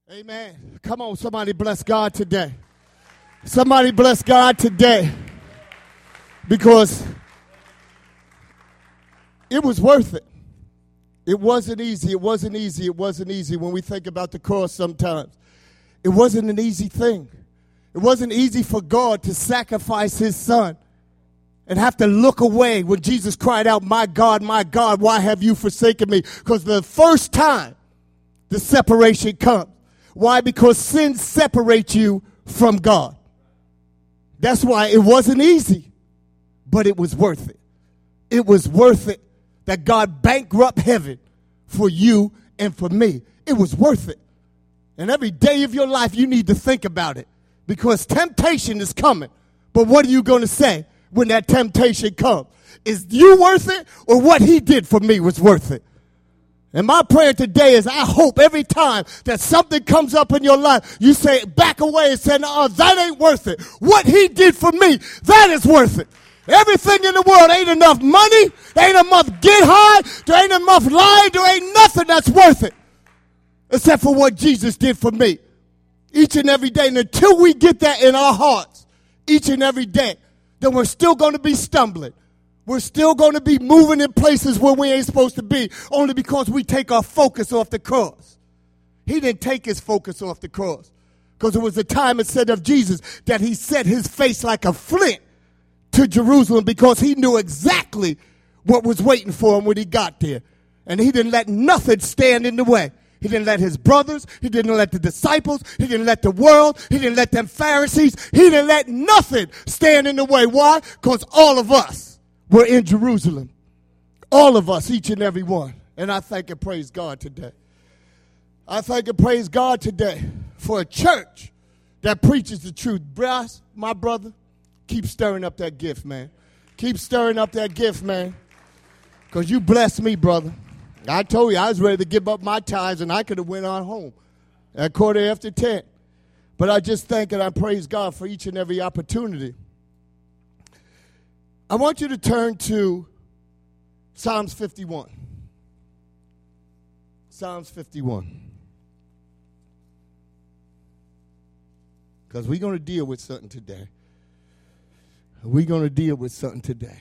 Amen. Come on, somebody bless God today. Somebody bless God today. Because it was worth it. It wasn't easy. It wasn't easy. It wasn't easy when we think about the cross sometimes. It wasn't an easy thing. It wasn't easy for God to sacrifice his son and have to look away when Jesus cried out, my God, why have you forsaken me? Because the first time the separation comes. Why? Because sin separates you from God. That's why it wasn't easy, but it was worth it. It was worth it that God bankrupt heaven for you and for me. It was worth it. And every day of your life, you need to think about it because temptation is coming. But what are you going to say when that temptation comes? Is you worth it or what he did for me was worth it? And my prayer today is I hope every time that something comes up in your life, you say, back away and say, no, that ain't worth it. What he did for me, that is worth it. Everything in the world ain't enough money. There ain't enough get high. There ain't enough lying. There ain't nothing that's worth it except for what Jesus did for me each and every day. And until we get that in our hearts each and every day, then we're still going to be stumbling. We're still going to be moving in places where we ain't supposed to be only because we take our focus off the cross. He didn't take his focus off the cross because it was the time it said of Jesus that he set his face like a flint to Jerusalem because he knew exactly what was waiting for him when he got there. And he didn't let nothing stand in the way. He didn't let his brothers. He didn't let the disciples. He didn't let the world. He didn't let them Pharisees. He didn't let nothing stand in the way. Why? Because all of us were in Jerusalem. All of us, each and every one. And I thank and praise God today. I thank and praise God today for a church that preaches the truth. Brass, my brother, keep stirring up that gift, man. Keep stirring up that gift, man. Because you blessed me, brother. I told you I was ready to give up my tithes and I could have went on home at 10:15. But I just thank and I praise God for each and every opportunity. I want you to turn to Psalms 51. Psalms 51. Because we're going to deal with something today. We're going to deal with something today.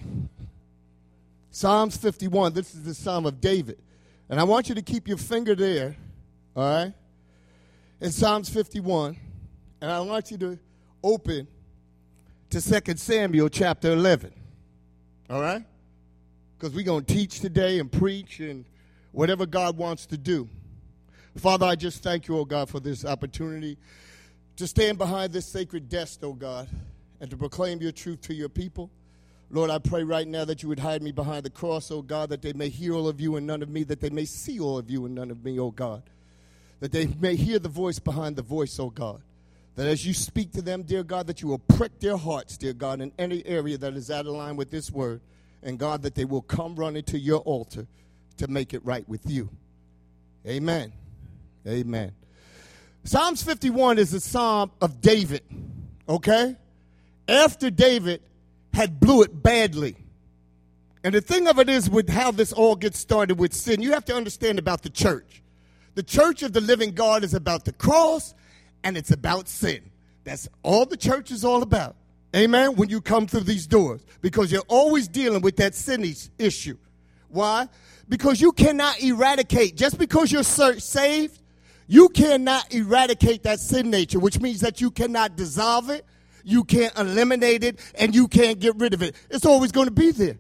Psalms 51, this is the Psalm of David. And I want you to keep your finger there, all right, in Psalms 51. And I want you to open to 2 Samuel chapter 11. All right? Because we're going to teach today and preach and whatever God wants to do. Father, I just thank you, oh God, for this opportunity to stand behind this sacred desk, oh God, and to proclaim your truth to your people. Lord, I pray right now that you would hide me behind the cross, oh God, that they may hear all of you and none of me, that they may see all of you and none of me, oh God, that they may hear the voice behind the voice, oh God, that as you speak to them, dear God, that you will prick their hearts, dear God, in any area that is out of line with this word. And, God, that they will come running to your altar to make it right with you. Amen. Amen. Psalms 51 is a psalm of David, okay? After David had blew it badly. And the thing of it is with how this all gets started with sin, you have to understand about the church. The church of the living God is about the cross, and it's about sin. That's all the church is all about. Amen? When you come through these doors. Because you're always dealing with that sin issue. Why? Because you cannot eradicate. Just because you're saved, you cannot eradicate that sin nature, which means that you cannot dissolve it, you can't eliminate it, and you can't get rid of it. It's always going to be there.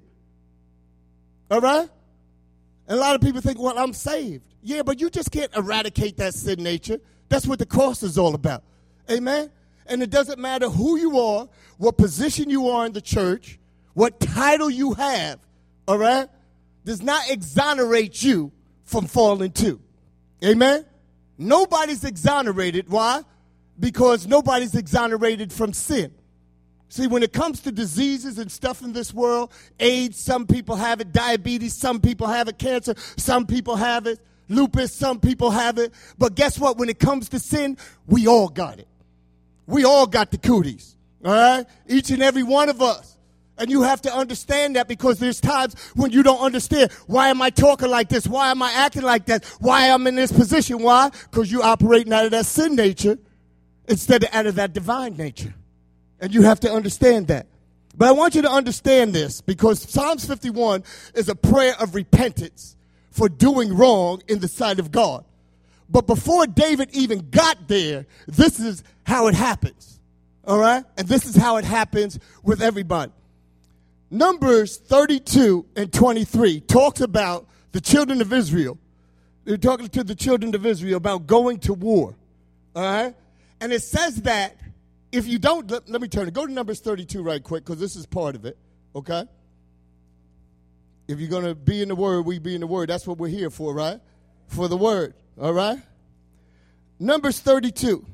All right? And a lot of people think, well, I'm saved. Yeah, but you just can't eradicate that sin nature. That's what the cross is all about. Amen? And it doesn't matter who you are, what position you are in the church, what title you have, all right, does not exonerate you from falling too. Amen? Nobody's exonerated. Why? Because nobody's exonerated from sin. See, when it comes to diseases and stuff in this world, AIDS, some people have it, diabetes, some people have it, cancer, some people have it, lupus, some people have it. But guess what? When it comes to sin, we all got it. We all got the cooties, all right? Each and every one of us. And you have to understand that, because there's times when you don't understand, why am I talking like this? Why am I acting like that? Why am I in this position? Why? Because you're operating out of that sin nature instead of out of that divine nature. And you have to understand that. But I want you to understand this, because Psalms 51 is a prayer of repentance for doing wrong in the sight of God. But before David even got there, this is how it happens. All right? And this is how it happens with everybody. Numbers 32 and 23 talks about the children of Israel. They're talking to the children of Israel about going to war. All right? And it says that if you don't, let me turn it. Go to Numbers 32 right quick, because this is part of it. Okay? If you're going to be in the Word, we be in the Word. That's what we're here for, right? For the Word. All right? Numbers 32.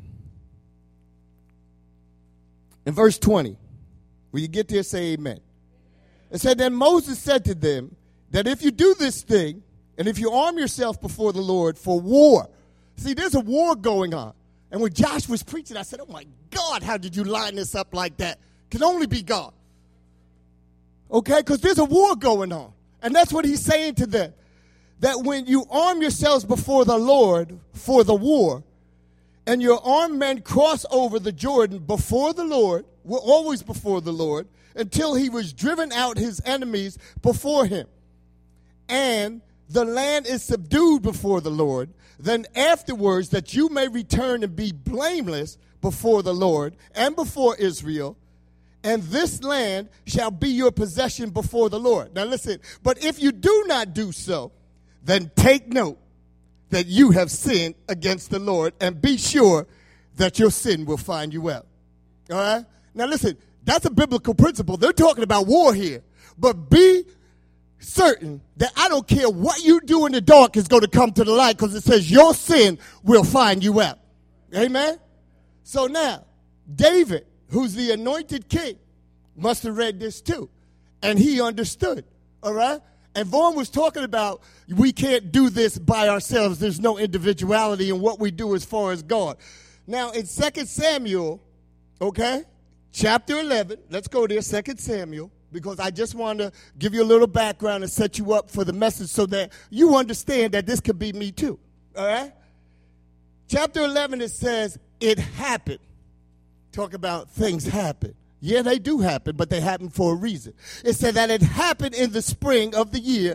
In verse 20. When you get there, say amen. It said, then Moses said to them that if you do this thing, and if you arm yourself before the Lord for war. See, there's a war going on. And when Josh was preaching, I said, oh my God, how did you line this up like that? Can only be God. Okay, because there's a war going on. And that's what he's saying to them. That when you arm yourselves before the Lord for the war, and your armed men cross over the Jordan before the Lord, we're always before the Lord, until he was driven out his enemies before him. And the land is subdued before the Lord. Then afterwards that you may return and be blameless before the Lord and before Israel. And this land shall be your possession before the Lord. Now listen, but if you do not do so, then take note that you have sinned against the Lord, and be sure that your sin will find you out. All right? Now listen, that's a biblical principle. They're talking about war here. But be certain that I don't care what you do in the dark is going to come to the light, because it says your sin will find you out. Amen? So now, David, who's the anointed king, must have read this too. And he understood. All right? And Vaughn was talking about we can't do this by ourselves. There's no individuality in what we do as far as God. Now, in 2 Samuel, okay, chapter 11, let's go there, 2 Samuel, because I just want to give you a little background and set you up for the message so that you understand that this could be me too, all right? Chapter 11, it says, it happened. Talk about things happen. Yeah, they do happen, but they happen for a reason. It said that it happened in the spring of the year,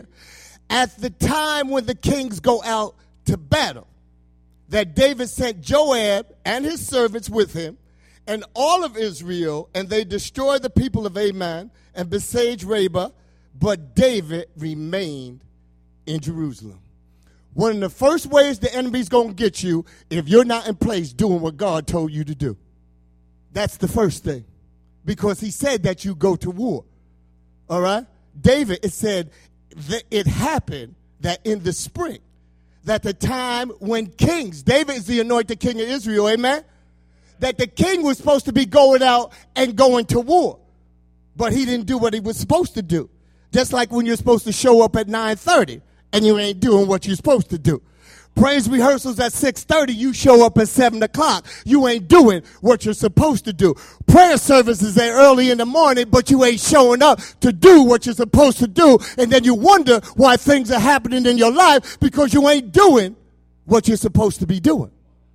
at the time when the kings go out to battle, that David sent Joab and his servants with him and all of Israel, and they destroyed the people of Ammon and besieged Rabbah, but David remained in Jerusalem. One of the first ways the enemy's going to get you, if you're not in place doing what God told you to do. That's the first thing. Because he said that you go to war. All right? David, it said that it happened that in the spring, that the time when kings, David is the anointed king of Israel, amen? That the king was supposed to be going out and going to war. But he didn't do what he was supposed to do. Just like when you're supposed to show up at 9:30 and you ain't doing what you're supposed to do. Praise rehearsals at 6:30, you show up at 7 o'clock. You ain't doing what you're supposed to do. Prayer services are early in the morning, but you ain't showing up to do what you're supposed to do. And then you wonder why things are happening in your life, because you ain't doing what you're supposed to be doing.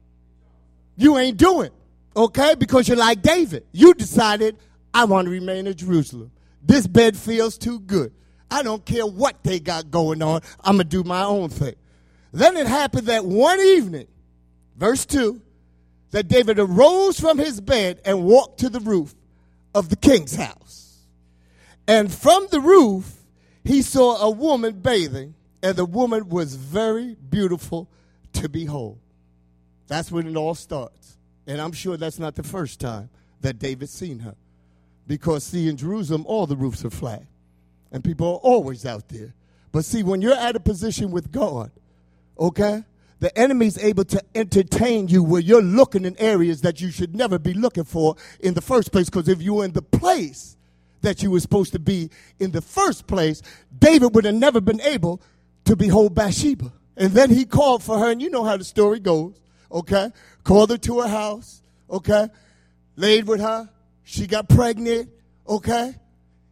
You ain't doing, okay? Because you're like David. You decided, I want to remain in Jerusalem. This bed feels too good. I don't care what they got going on. I'm going to do my own thing. Then it happened that one evening, verse 2, that David arose from his bed and walked to the roof of the king's house. And from the roof, he saw a woman bathing, and the woman was very beautiful to behold. That's when it all starts. And I'm sure that's not the first time that David's seen her. Because, see, in Jerusalem, all the roofs are flat. And people are always out there. But, see, when you're at a position with God, okay, the enemy's able to entertain you where you're looking in areas that you should never be looking for in the first place. Because if you were in the place that you were supposed to be in the first place, David would have never been able to behold Bathsheba. And then he called for her, and you know how the story goes, okay? Called her to her house, okay? Laid with her. She got pregnant, okay?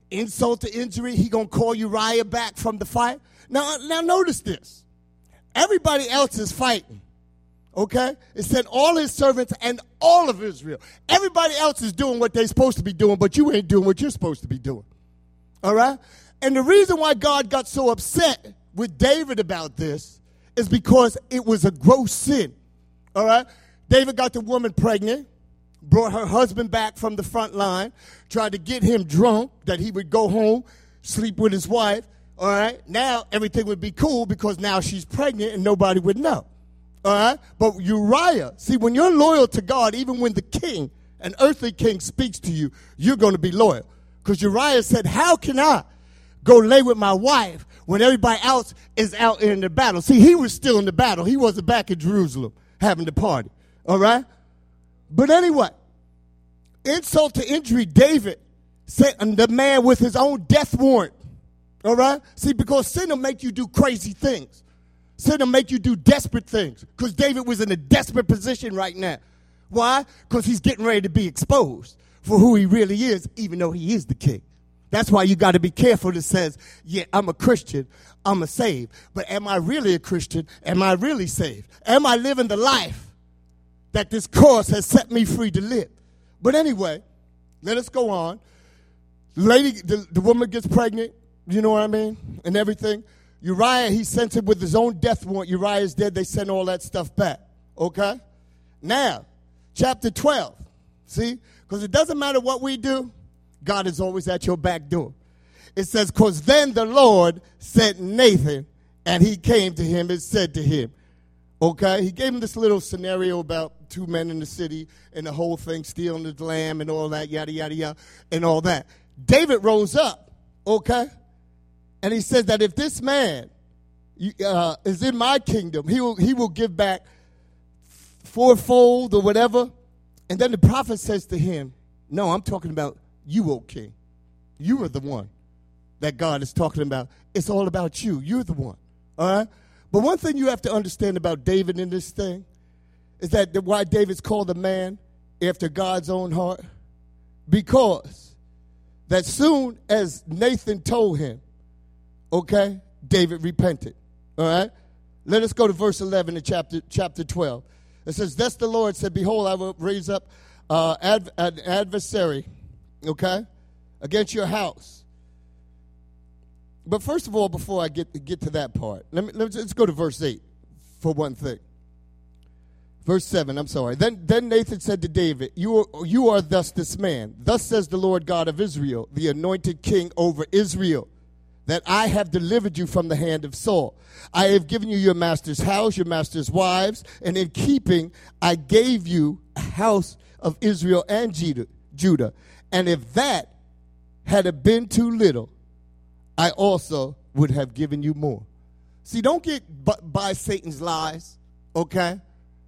insult to injury, he going to call Uriah back from the fight. Now notice this. Everybody else is fighting. Okay? It said all his servants and all of Israel. Everybody else is doing what they're supposed to be doing, but you ain't doing what you're supposed to be doing. All right? And the reason why God got so upset with David about this is because it was a gross sin. All right? David got the woman pregnant, brought her husband back from the front line, tried to get him drunk that he would go home, sleep with his wife. All right? Now everything would be cool because now she's pregnant and nobody would know. All right? But Uriah, see, when you're loyal to God, even when the king, an earthly king, speaks to you, you're going to be loyal. Because Uriah said, how can I go lay with my wife when everybody else is out in the battle? See, he was still in the battle. He wasn't back in Jerusalem having the party. All right? But anyway, insult to injury, David sent the man with his own death warrant. All right? See, because sin will make you do crazy things. Sin will make you do desperate things. Because David was in a desperate position right now. Why? Because he's getting ready to be exposed for who he really is, even though he is the king. That's why you got to be careful that says, yeah, I'm a Christian, I'm a saved. But am I really a Christian? Am I really saved? Am I living the life that this course has set me free to live? But anyway, let us go on. The woman gets pregnant, you know what I mean, and everything. Uriah, he sent him with his own death warrant. Uriah is dead. They sent all that stuff back. Okay? Now, chapter 12. See? Because it doesn't matter what we do. God is always at your back door. It says, because then the Lord sent Nathan, and he came to him and said to him, okay? He gave him this little scenario about two men in the city and the whole thing, stealing the lamb and all that, yada, yada, yada, and all that. David rose up, okay? And he says that if this man is in my kingdom, he will give back fourfold or whatever. And then the prophet says to him, no, I'm talking about you, O king. You are the one that God is talking about. It's all about you. You're the one. All right? But one thing you have to understand about David in this thing is that why David's called a man after God's own heart. Because that soon as Nathan told him, okay, David repented. All right? Let us go to verse 11 in chapter 12. It says, thus the Lord said, behold, I will raise up an adversary, okay, against your house. But first of all, before I get to that part, let's go to verse 8 for one thing. Verse 7, I'm sorry. Then Nathan said to David, you are thus this man. Thus says the Lord God of Israel, the anointed king over Israel, that I have delivered you from the hand of Saul. I have given you your master's house, your master's wives, and in keeping I gave you a house of Israel and Judah. And if that had been too little, I also would have given you more. See, don't get by Satan's lies, okay?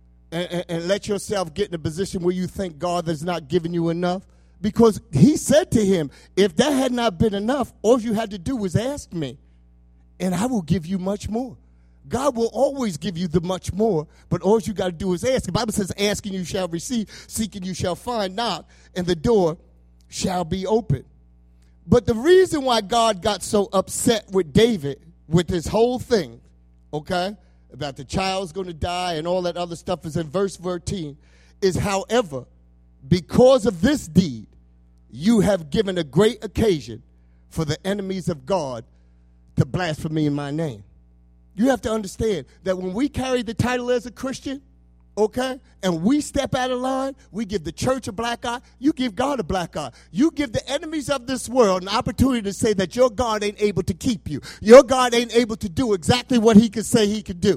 And let yourself get in a position where you think God has not given you enough. Because he said to him, if that had not been enough, all you had to do was ask me, and I will give you much more. God will always give you the much more, but all you got to do is ask. The Bible says, asking you shall receive, seeking you shall find, knock, and the door shall be open. But the reason why God got so upset with David, with this whole thing, okay, about the child's going to die and all that other stuff is in verse 13, is however, because of this deed, you have given a great occasion for the enemies of God to blaspheme in my name. You have to understand that when we carry the title as a Christian, okay, and we step out of line, we give the church a black eye, you give God a black eye. You give the enemies of this world an opportunity to say that your God ain't able to keep you. Your God ain't able to do exactly what he could say he could do.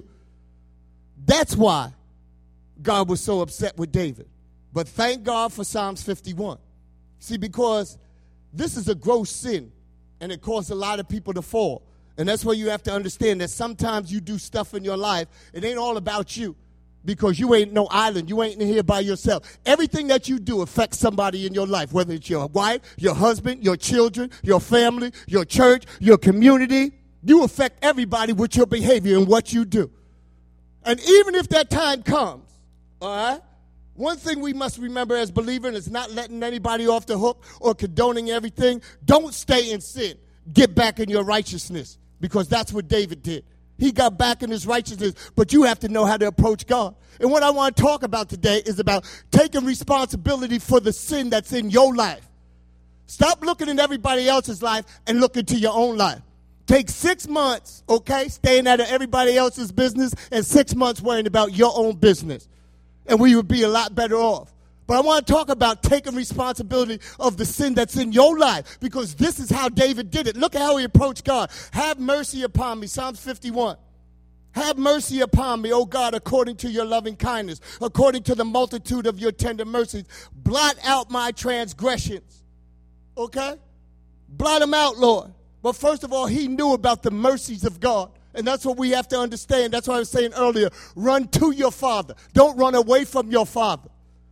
That's why God was so upset with David. But thank God for Psalms 51. See, because this is a gross sin, and it caused a lot of people to fall. And that's why you have to understand that sometimes you do stuff in your life, it ain't all about you, because you ain't no island. You ain't in here by yourself. Everything that you do affects somebody in your life, whether it's your wife, your husband, your children, your family, your church, your community. You affect everybody with your behavior and what you do. And even if that time comes, all right, One thing we must remember as believers is not letting anybody off the hook or condoning everything. Don't stay in sin. Get back in your righteousness, because that's what David did. He got back in his righteousness, but you have to know how to approach God. And what I want to talk about today is about taking responsibility for the sin that's in your life. Stop looking at everybody else's life and look into your own life. Take 6 months, okay, staying out of everybody else's business, and 6 months worrying about your own business. And we would be a lot better off. But I want to talk about taking responsibility of the sin that's in your life, because this is how David did it. Look at how he approached God. Have mercy upon me, Psalms 51. Have mercy upon me, O God, according to your loving kindness, according to the multitude of your tender mercies. Blot out my transgressions, okay? Blot them out, Lord. But first of all, he knew about the mercies of God. And that's what we have to understand. That's what I was saying earlier. Run to your Father. Don't run away from your Father.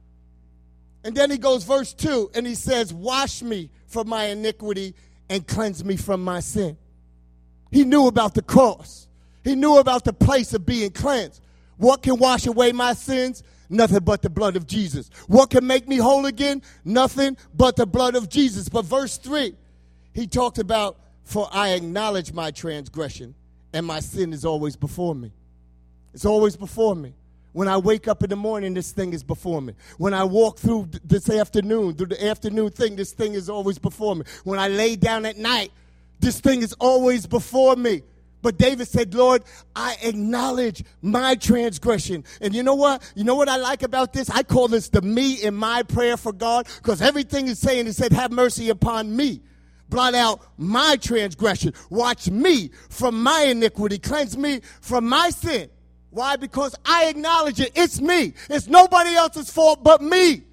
And then he goes, verse 2, and he says, wash me from my iniquity and cleanse me from my sin. He knew about the cross. He knew about the place of being cleansed. What can wash away my sins? Nothing but the blood of Jesus. What can make me whole again? Nothing but the blood of Jesus. But verse 3, he talked about, for I acknowledge my transgression, and my sin is always before me. It's always before me. When I wake up in the morning, this thing is before me. When I walk through through the afternoon thing, this thing is always before me. When I lay down at night, this thing is always before me. But David said, Lord, I acknowledge my transgression. And you know what? You know what I like about this? I call this the me in my prayer for God, because everything is saying, it said, have mercy upon me. Blot out my transgression. Watch me from my iniquity. Cleanse me from my sin. Why? Because I acknowledge it. It's me. It's nobody else's fault but me.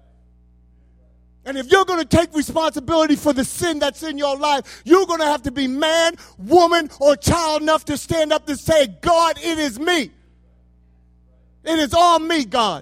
And if you're going to take responsibility for the sin that's in your life, you're going to have to be man, woman, or child enough to stand up and say, God, it is me. It is all me, God.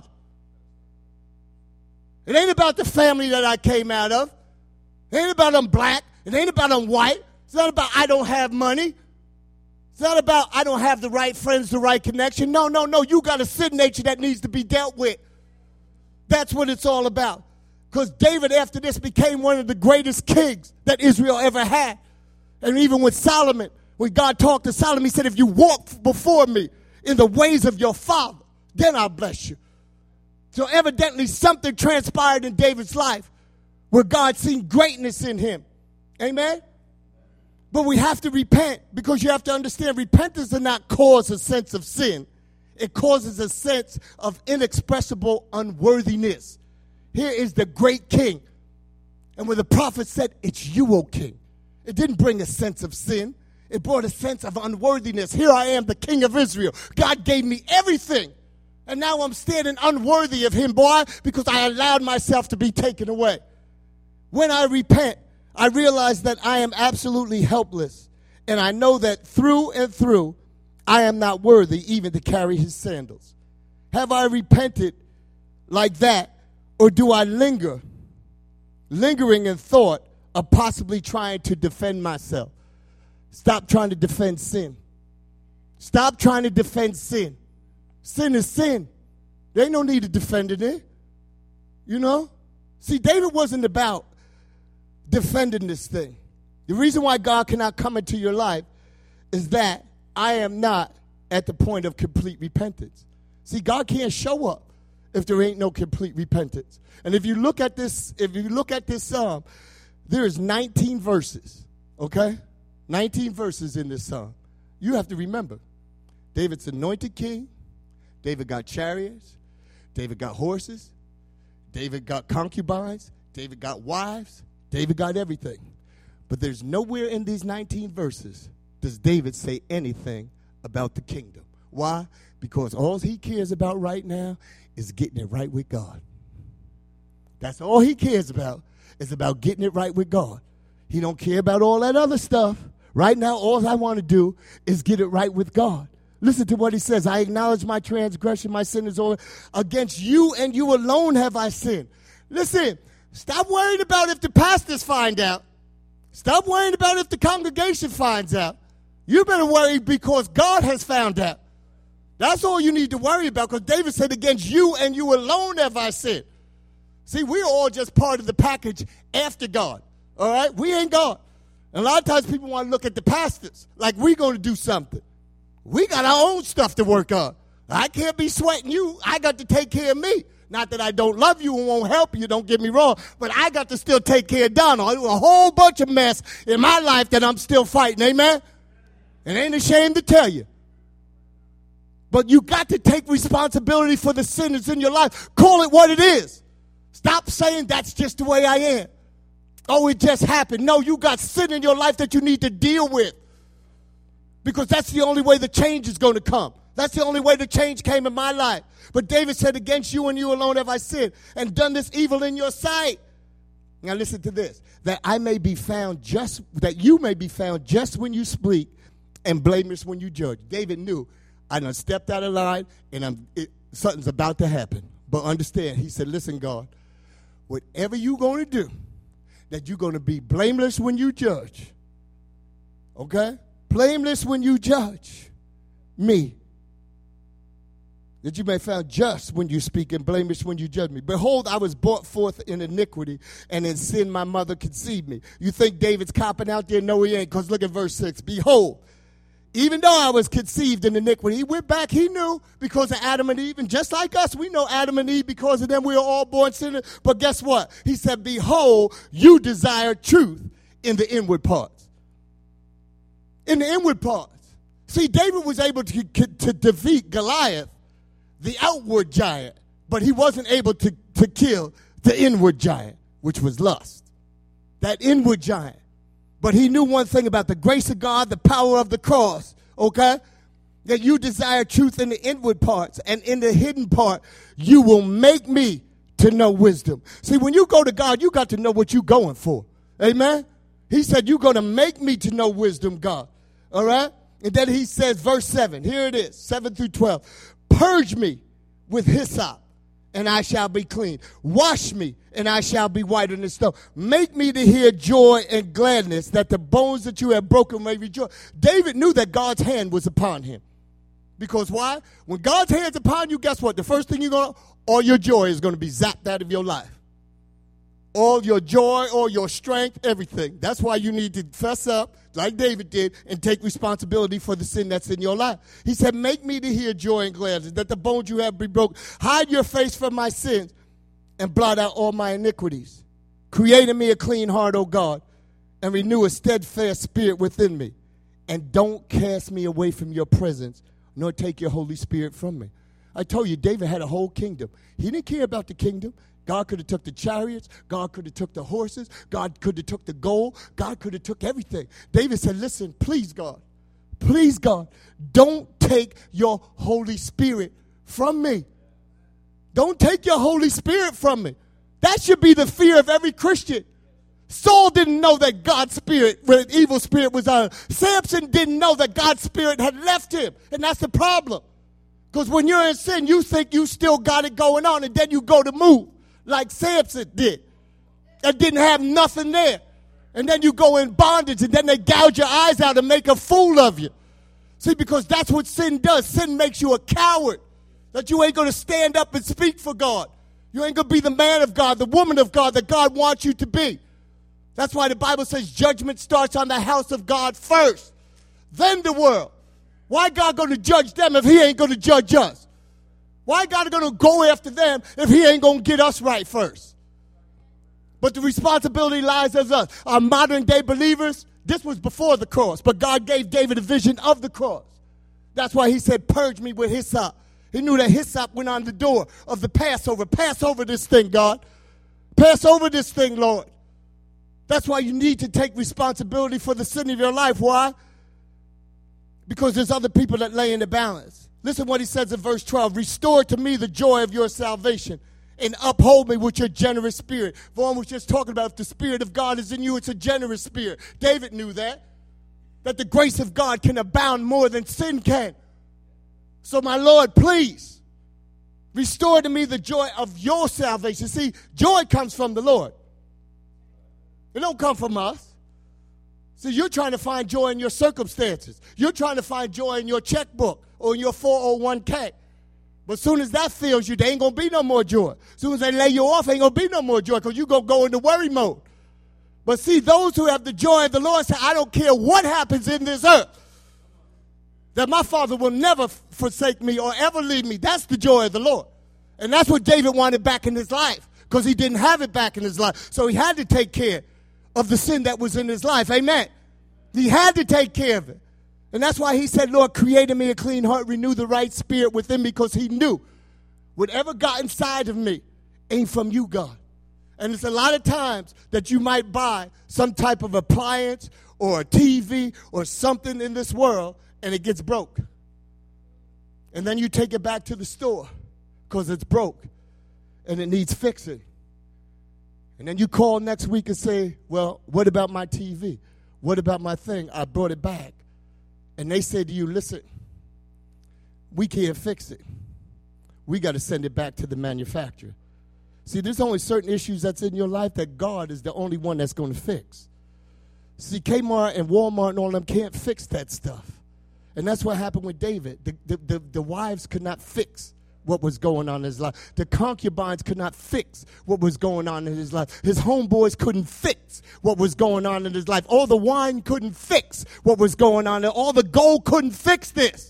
It ain't about the family that I came out of. It ain't about I'm black. It ain't about I'm white. It's not about I don't have money. It's not about I don't have the right friends, the right connection. No. You got a sin nature that needs to be dealt with. That's what it's all about. Because David, after this, became one of the greatest kings that Israel ever had. And even with Solomon, when God talked to Solomon, he said, if you walk before me in the ways of your father, then I'll bless you. So evidently something transpired in David's life where God seen greatness in him. Amen? But we have to repent, because you have to understand, repentance does not cause a sense of sin. It causes a sense of inexpressible unworthiness. Here is the great king. And when the prophet said, it's you, O king, it didn't bring a sense of sin. It brought a sense of unworthiness. Here I am, the king of Israel. God gave me everything. And now I'm standing unworthy of him, boy, because I allowed myself to be taken away. When I repent, I realize that I am absolutely helpless. And I know that through and through, I am not worthy even to carry his sandals. Have I repented like that? Or do I lingering in thought of possibly trying to defend myself? Stop trying to defend sin. Stop trying to defend sin. Sin is sin. There ain't no need to defend it. You know? See, David wasn't about defending this thing. The reason why God cannot come into your life is that I am not at the point of complete repentance. See, God can't show up if there ain't no complete repentance. And if you look at this psalm, there is 19 verses, okay? 19 verses in this psalm. You have to remember, David's anointed king. David got chariots. David got horses. David got concubines. David got wives. David got everything. But there's nowhere in these 19 verses does David say anything about the kingdom. Why? Because all he cares about right now is getting it right with God. That's all he cares about, is about getting it right with God. He don't care about all that other stuff. Right now, all I want to do is get it right with God. Listen to what he says. I acknowledge my transgression, my sin is over. Against you and you alone have I sinned. Listen, stop worrying about if the pastors find out. Stop worrying about if the congregation finds out. You better worry because God has found out. That's all you need to worry about, because David said, against you and you alone have I sinned. See, we're all just part of the package after God, all right? We ain't God. And a lot of times people want to look at the pastors like we're going to do something. We got our own stuff to work on. I can't be sweating you. I got to take care of me. Not that I don't love you and won't help you, don't get me wrong, but I got to still take care of Donald. A whole bunch of mess in my life that I'm still fighting, amen? And ain't ashamed to tell you. But you got to take responsibility for the sin that's in your life. Call it what it is. Stop saying that's just the way I am. Oh, it just happened. No, you got sin in your life that you need to deal with. Because that's the only way the change is going to come. That's the only way the change came in my life. But David said, against you and you alone have I sinned and done this evil in your sight. Now listen to this. That you may be found just when you speak and blameless when you judge. David knew, I done stepped out of line and something's about to happen. But understand, he said, listen, God, whatever you're going to do, that you're going to be blameless when you judge. Okay? Blameless when you judge me. That you may be found just when you speak and blameless when you judge me. Behold, I was brought forth in iniquity, and in sin my mother conceived me. You think David's copping out there? No, he ain't, because look at verse 6. Behold, even though I was conceived in iniquity, he went back, he knew, because of Adam and Eve. And just like us, we know Adam and Eve, because of them we are all born sinners. But guess what? He said, behold, you desire truth in the inward parts. In the inward parts. See, David was able to defeat Goliath, the outward giant, but he wasn't able to kill the inward giant, which was lust. That inward giant. But he knew one thing about the grace of God, the power of the cross, okay? That you desire truth in the inward parts, and in the hidden part, you will make me to know wisdom. See, when you go to God, you got to know what you're going for. Amen? He said, you're going to make me to know wisdom, God. All right? And then he says, verse 7, here it is, 7 through 12. Purge me with hyssop, and I shall be clean. Wash me, and I shall be whiter than snow. Make me to hear joy and gladness, that the bones that you have broken may rejoice. David knew that God's hand was upon him. Because why? When God's hand's upon you, guess what? The first thing all your joy is going to be zapped out of your life. All your joy, all your strength, everything. That's why you need to fess up, like David did, and take responsibility for the sin that's in your life. He said, make me to hear joy and gladness, that the bones you have be broken. Hide your face from my sins and blot out all my iniquities. Create in me a clean heart, O God, and renew a steadfast spirit within me. And don't cast me away from your presence, nor take your Holy Spirit from me. I told you, David had a whole kingdom. He didn't care about the kingdom. God could have took the chariots. God could have took the horses. God could have took the gold. God could have took everything. David said, listen, please, God, don't take your Holy Spirit from me. Don't take your Holy Spirit from me. That should be the fear of every Christian. Saul didn't know that God's spirit, when an evil spirit was on him. Samson didn't know that God's spirit had left him. And that's the problem. Because when you're in sin, you think you still got it going on, and then you go to move like Samson did. And didn't have nothing there. And then you go in bondage, and then they gouge your eyes out and make a fool of you. See, because that's what sin does. Sin makes you a coward. That you ain't going to stand up and speak for God. You ain't going to be the man of God, the woman of God that God wants you to be. That's why the Bible says judgment starts on the house of God first, then the world. Why God going to judge them if he ain't going to judge us? Why God going to go after them if he ain't going to get us right first? But the responsibility lies as us. Our modern day believers, this was before the cross, but God gave David a vision of the cross. That's why he said, purge me with hyssop. He knew that hyssop went on the door of the Passover. Pass over this thing, God. Pass over this thing, Lord. That's why you need to take responsibility for the sin of your life. Why? Because there's other people that lay in the balance. Listen what he says in verse 12. Restore to me the joy of your salvation and uphold me with your generous spirit. Vaughn was just talking about if the Spirit of God is in you, it's a generous spirit. David knew that the grace of God can abound more than sin can. So my Lord, please, restore to me the joy of your salvation. See, joy comes from the Lord. It don't come from us. See, you're trying to find joy in your circumstances. You're trying to find joy in your checkbook or in your 401k. But as soon as that fails you, there ain't going to be no more joy. As soon as they lay you off, ain't going to be no more joy because you're going to go into worry mode. But see, those who have the joy of the Lord say, I don't care what happens in this earth, that my Father will never forsake me or ever leave me. That's the joy of the Lord. And that's what David wanted back in his life because he didn't have it back in his life. So he had to take care of the sin that was in his life. Amen. He had to take care of it. And that's why he said, Lord, create in me a clean heart, renew the right spirit within me, because he knew whatever got inside of me ain't from you, God. And it's a lot of times that you might buy some type of appliance or a TV or something in this world and it gets broke. And then you take it back to the store because it's broke and it needs fixing. And then you call next week and say, well, what about my TV? What about my thing? I brought it back. And they say to you, listen, we can't fix it. We got to send it back to the manufacturer. See, there's only certain issues that's in your life that God is the only one that's going to fix. See, Kmart and Walmart and all them can't fix that stuff. And that's what happened with David. The wives could not fix what was going on in his life. The concubines could not fix what was going on in his life. His homeboys couldn't fix what was going on in his life. All the wine couldn't fix what was going on. All the gold couldn't fix this.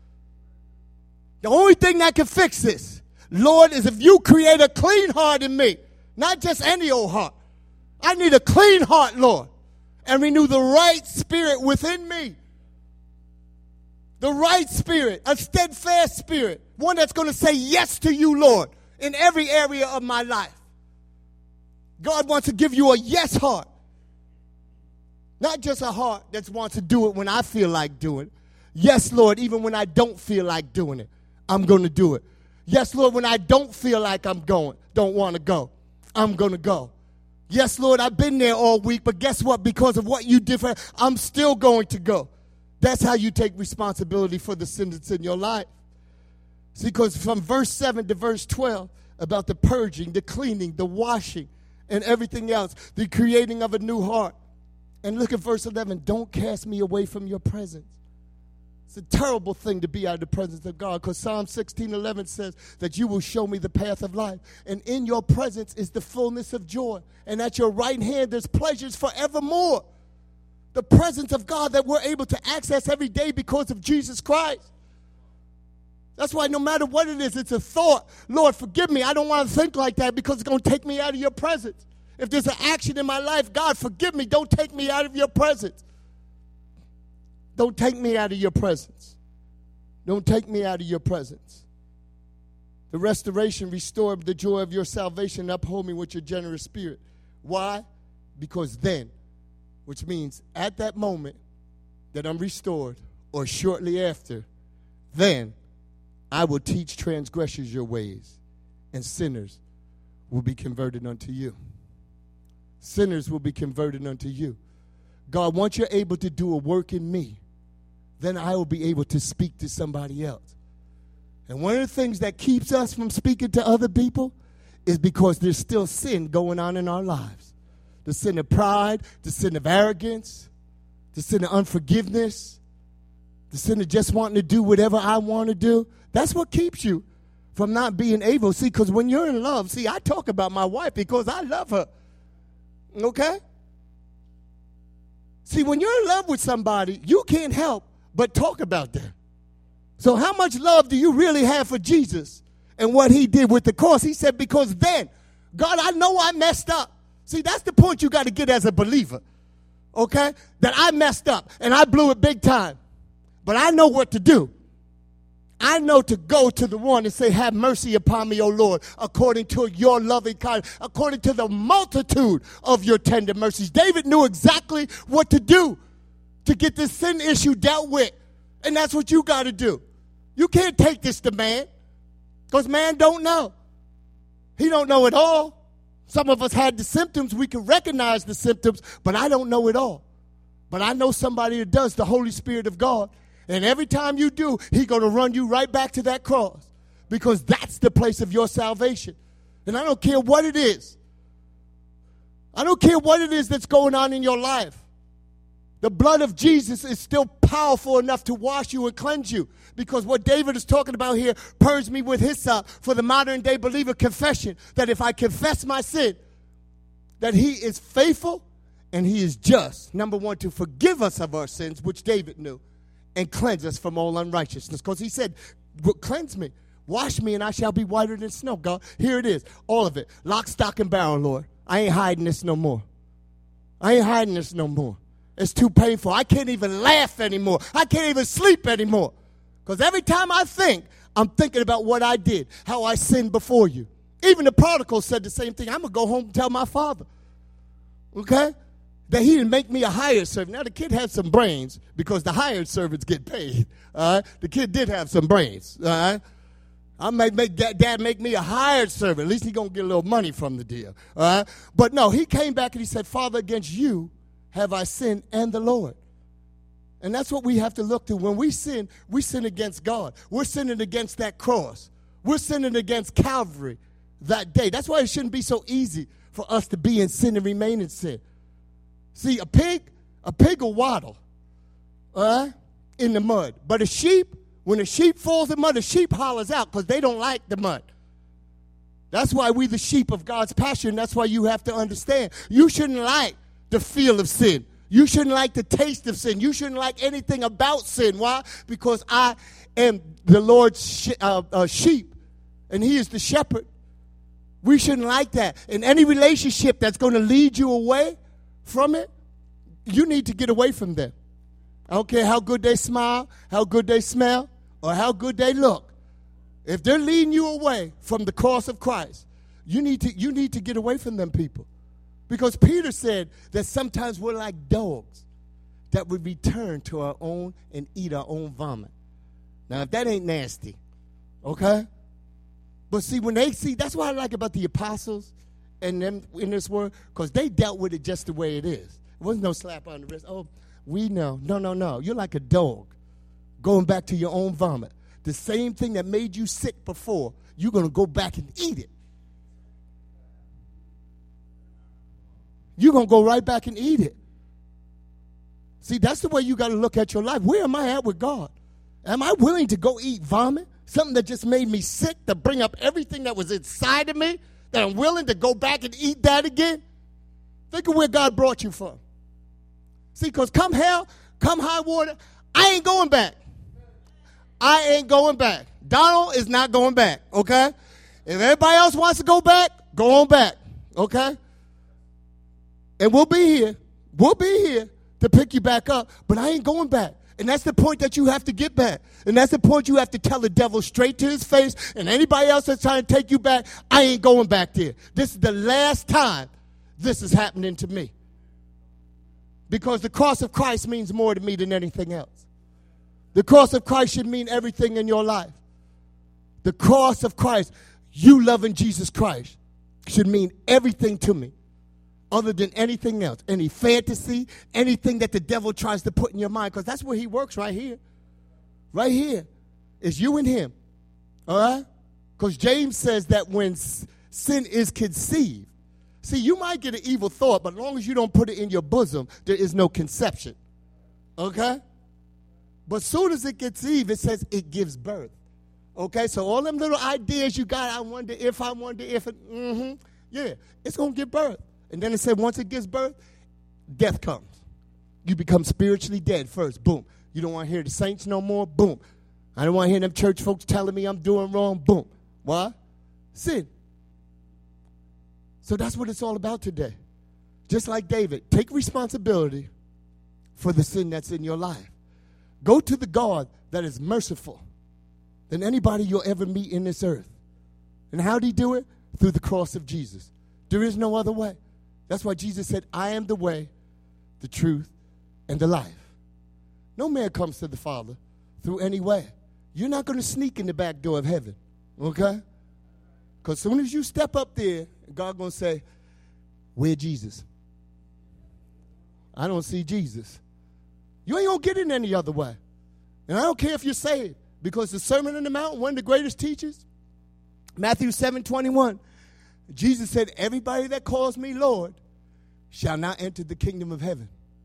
The only thing that can fix this, Lord, is if you create a clean heart in me. Not just any old heart. I need a clean heart, Lord. And renew the right spirit within me. The right spirit, a steadfast spirit. One that's going to say yes to you, Lord, in every area of my life. God wants to give you a yes heart. Not just a heart that wants to do it when I feel like doing it. Yes, Lord, even when I don't feel like doing it, I'm going to do it. Yes, Lord, when I don't feel like I'm going, don't want to go, I'm going to go. Yes, Lord, I've been there all week, but guess what? Because of what you did, I'm still going to go. That's how you take responsibility for the sin that's in your life. See, because from verse 7 to verse 12, about the purging, the cleaning, the washing, and everything else, the creating of a new heart. And look at verse 11, don't cast me away from your presence. It's a terrible thing to be out of the presence of God, because Psalm 16:11 says that you will show me the path of life. And in your presence is the fullness of joy. And at your right hand there's pleasures forevermore. The presence of God that we're able to access every day because of Jesus Christ. That's why no matter what it is, it's a thought. Lord, forgive me. I don't want to think like that because it's going to take me out of your presence. If there's an action in my life, God, forgive me. Don't take me out of your presence. Don't take me out of your presence. Don't take me out of your presence. The restoration, restore the joy of your salvation, and uphold me with your generous spirit. Why? Because then, which means at that moment that I'm restored, or shortly after, then I will teach transgressors your ways, and sinners will be converted unto you. Sinners will be converted unto you. God, once you're able to do a work in me, then I will be able to speak to somebody else. And one of the things that keeps us from speaking to other people is because there's still sin going on in our lives. The sin of pride, the sin of arrogance, the sin of unforgiveness, the sin of just wanting to do whatever I want to do. That's what keeps you from not being able. See, because when you're in love, see, I talk about my wife because I love her. Okay? See, when you're in love with somebody, you can't help but talk about them. So how much love do you really have for Jesus and what he did with the cross? He said, because then, God, I know I messed up. See, that's the point you got to get as a believer, okay? That I messed up and I blew it big time. But I know what to do. I know to go to the one and say, have mercy upon me, O Lord, according to your loving kindness, according to the multitude of your tender mercies. David knew exactly what to do to get this sin issue dealt with. And that's what you got to do. You can't take this to man because man don't know. He don't know it all. Some of us had the symptoms. We can recognize the symptoms, but I don't know it all. But I know somebody that does, the Holy Spirit of God. And every time you do, he's going to run you right back to that cross because that's the place of your salvation. And I don't care what it is. I don't care what it is that's going on in your life. The blood of Jesus is still powerful enough to wash you and cleanse you. Because what David is talking about here, purge me with hyssop, for the modern day believer confession, that if I confess my sin, that he is faithful and he is just. Number one, to forgive us of our sins, which David knew, and cleanse us from all unrighteousness. Because he said, cleanse me, wash me, and I shall be whiter than snow. God, here it is, all of it. Lock, stock, and barrel, Lord. I ain't hiding this no more. I ain't hiding this no more. It's too painful. I can't even laugh anymore. I can't even sleep anymore. Because every time I think, I'm thinking about what I did, how I sinned before you. Even the prodigal said the same thing. I'm going to go home and tell my father. Okay? That he didn't make me a hired servant. Now, the kid had some brains because the hired servants get paid. All right? The kid did have some brains. All right? I might make dad make me a hired servant. At least he's going to get a little money from the deal. All right? But no, he came back and he said, Father, against you have I sinned and the Lord. And that's what we have to look to. When we sin against God. We're sinning against that cross. We're sinning against Calvary that day. That's why it shouldn't be so easy for us to be in sin and remain in sin. See, a pig will waddle in the mud. But a sheep, when a sheep falls in mud, the sheep hollers out because they don't like the mud. That's why we the sheep of God's pasture, and that's why you have to understand. You shouldn't like the feel of sin. You shouldn't like the taste of sin. You shouldn't like anything about sin. Why? Because I am the Lord's sheep, and he is the shepherd. We shouldn't like that. In any relationship that's going to lead you away from it, you need to get away from them. I don't care how good they smile, how good they smell, or how good they look. If they're leading you away from the cross of Christ, you need to get away from them people. Because Peter said that sometimes we're like dogs that would return to our own and eat our own vomit. Now, if that ain't nasty, okay? But see, that's what I like about the apostles and them in this word, because they dealt with it just the way it is. It wasn't no slap on the wrist. Oh, we know. No. You're like a dog going back to your own vomit. The same thing that made you sick before, you're going to go back and eat it. You're going to go right back and eat it. See, that's the way you got to look at your life. Where am I at with God? Am I willing to go eat vomit? Something that just made me sick, to bring up everything that was inside of me, that I'm willing to go back and eat that again? Think of where God brought you from. See, because come hell, come high water, I ain't going back. I ain't going back. Donald is not going back, okay? If everybody else wants to go back, go on back, okay? And we'll be here. We'll be here to pick you back up, but I ain't going back. And that's the point that you have to get back. And that's the point you have to tell the devil straight to his face. And anybody else that's trying to take you back, I ain't going back there. This is the last time this is happening to me. Because the cross of Christ means more to me than anything else. The cross of Christ should mean everything in your life. The cross of Christ, you loving Jesus Christ, should mean everything to me. Other than anything else, any fantasy, anything that the devil tries to put in your mind, because that's where he works right here. Right here is you and him, all right? Because James says that when sin is conceived, see, you might get an evil thought, but as long as you don't put it in your bosom, there is no conception, okay? But as soon as it gets Eve, it says it gives birth, okay? So all them little ideas you got, I wonder if, yeah, it's going to give birth. And then it said once it gives birth, death comes. You become spiritually dead first. Boom. You don't want to hear the saints no more. Boom. I don't want to hear them church folks telling me I'm doing wrong. Boom. What? Sin. So that's what it's all about today. Just like David, take responsibility for the sin that's in your life. Go to the God that is merciful than anybody you'll ever meet in this earth. And how did he do it? Through the cross of Jesus. There is no other way. That's why Jesus said, I am the way, the truth, and the life. No man comes to the Father through any way. You're not going to sneak in the back door of heaven, okay? Because as soon as you step up there, God's going to say, where Jesus? I don't see Jesus. You ain't going to get in any other way. And I don't care if you're saved, because the Sermon on the Mount, one of the greatest teachers, Matthew 7:21, Jesus said, everybody that calls me Lord shall not enter the kingdom of heaven.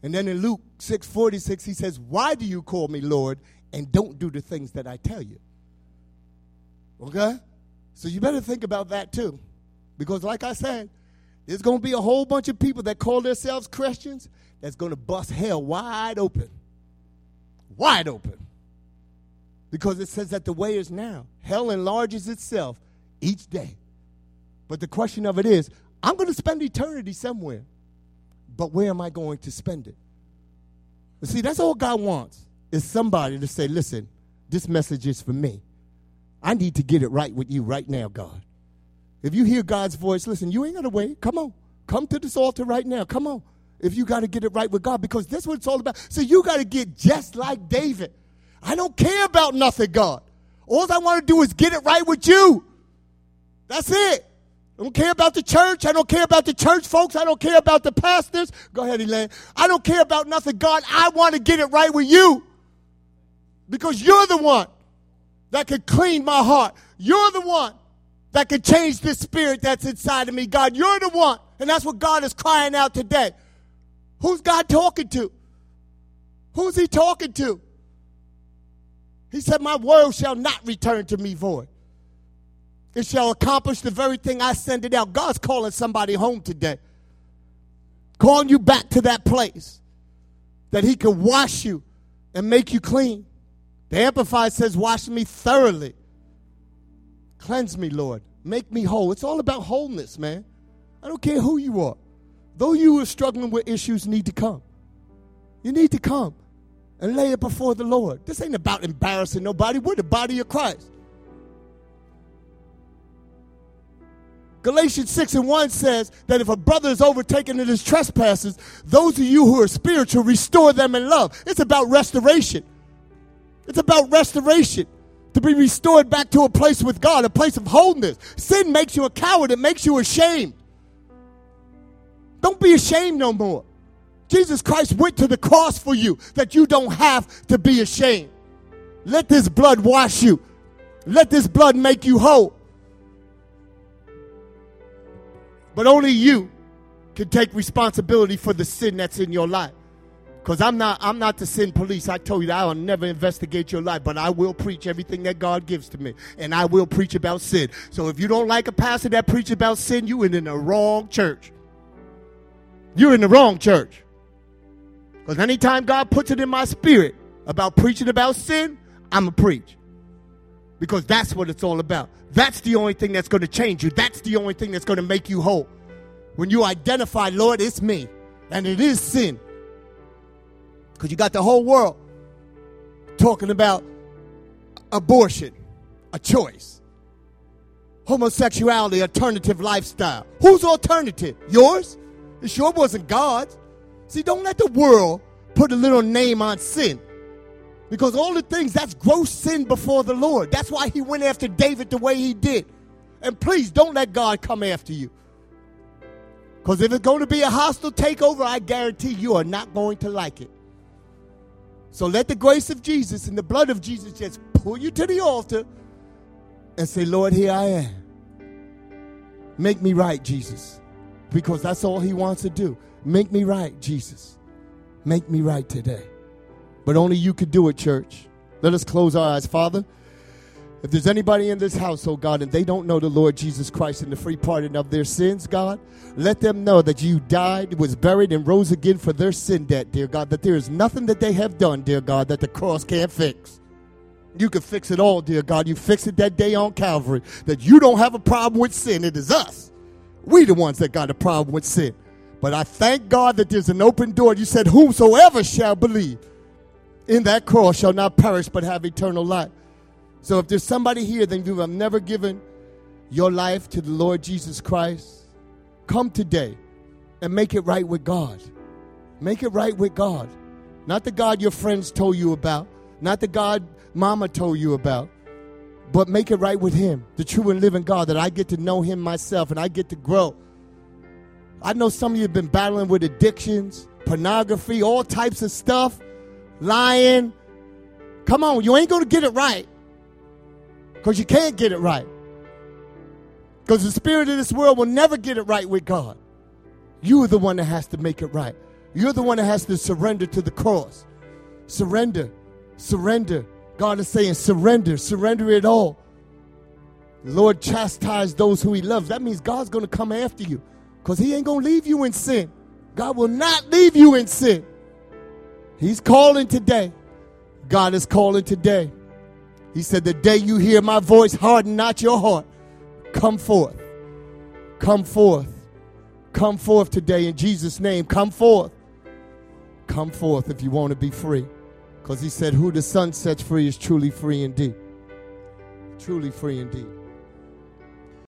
And then in Luke 6:46, he says, why do you call me Lord and don't do the things that I tell you? Okay? So you better think about that too. Because like I said, there's going to be a whole bunch of people that call themselves Christians that's going to bust hell wide open. Wide open. Because it says that the way is now. Hell enlarges itself each day. But the question of it is, I'm going to spend eternity somewhere. But where am I going to spend it? You see, that's all God wants, is somebody to say, listen, this message is for me. I need to get it right with you right now, God. If you hear God's voice, listen, you ain't got to wait. Come on. Come to this altar right now. Come on. If you got to get it right with God, because that's what it's all about. So you got to get just like David. I don't care about nothing, God. All I want to do is get it right with you. That's it. I don't care about the church. I don't care about the church folks. I don't care about the pastors. Go ahead, Elaine. I don't care about nothing, God. I want to get it right with you. Because you're the one that can clean my heart. You're the one that can change this spirit that's inside of me. God, you're the one. And that's what God is crying out today. Who's God talking to? Who's he talking to? He said, my word shall not return to me void. It shall accomplish the very thing I send it out. God's calling somebody home today. Calling you back to that place that he can wash you and make you clean. The Amplified says, wash me thoroughly. Cleanse me, Lord. Make me whole. It's all about wholeness, man. I don't care who you are. Though you are struggling with issues, need to come. You need to come and lay it before the Lord. This ain't about embarrassing nobody. We're the body of Christ. Galatians 6:1 says that if a brother is overtaken in his trespasses, those of you who are spiritual, restore them in love. It's about restoration. It's about restoration. To be restored back to a place with God, a place of wholeness. Sin makes you a coward. It makes you ashamed. Don't be ashamed no more. Jesus Christ went to the cross for you, that you don't have to be ashamed. Let this blood wash you. Let this blood make you whole. But only you can take responsibility for the sin that's in your life. Because I'm not the sin police. I told you that I will never investigate your life, but I will preach everything that God gives to me. And I will preach about sin. So if you don't like a pastor that preaches about sin, you're in the wrong church. You're in the wrong church. Because anytime God puts it in my spirit about preaching about sin, I'm going to preach. Because that's what it's all about. That's the only thing that's going to change you. That's the only thing that's going to make you whole. When you identify, Lord, it's me. And it is sin. Because you got the whole world talking about abortion, a choice. Homosexuality, alternative lifestyle. Whose alternative? Yours? It sure wasn't God's. See, don't let the world put a little name on sin. Because all the things, that's gross sin before the Lord. That's why he went after David the way he did. And please, don't let God come after you. Because if it's going to be a hostile takeover, I guarantee you are not going to like it. So let the grace of Jesus and the blood of Jesus just pull you to the altar and say, Lord, here I am. Make me right, Jesus. Because that's all he wants to do. Make me right, Jesus. Make me right today. But only you could do it, church. Let us close our eyes. Father, if there's anybody in this house, oh God, and they don't know the Lord Jesus Christ and the free pardon of their sins, God, let them know that you died, was buried, and rose again for their sin debt, dear God, that there is nothing that they have done, dear God, that the cross can't fix. You can fix it all, dear God. You fixed it that day on Calvary, that you don't have a problem with sin. It is us. We the ones that got a problem with sin. But I thank God that there's an open door. You said, whosoever shall believe in that cross shall not perish but have eternal life. So if there's somebody here that you have never given your life to the Lord Jesus Christ, come today and make it right with God. Make it right with God. Not the God your friends told you about, not the God mama told you about, but make it right with him, the true and living God, that I get to know him myself and I get to grow. I know some of you have been battling with addictions, pornography, all types of stuff, lying. Come on, you ain't going to get it right. Because you can't get it right. Because the spirit of this world will never get it right with God. You are the one that has to make it right. You're the one that has to surrender to the cross. Surrender. Surrender. God is saying surrender. Surrender it all. The Lord chastised those who he loves. That means God's going to come after you because he ain't going to leave you in sin. God will not leave you in sin. He's calling today. God is calling today. He said, the day you hear my voice, harden not your heart. Come forth. Come forth. Come forth today in Jesus' name. Come forth. Come forth if you want to be free. Because he said, who the Son sets free is truly free indeed. Truly free indeed.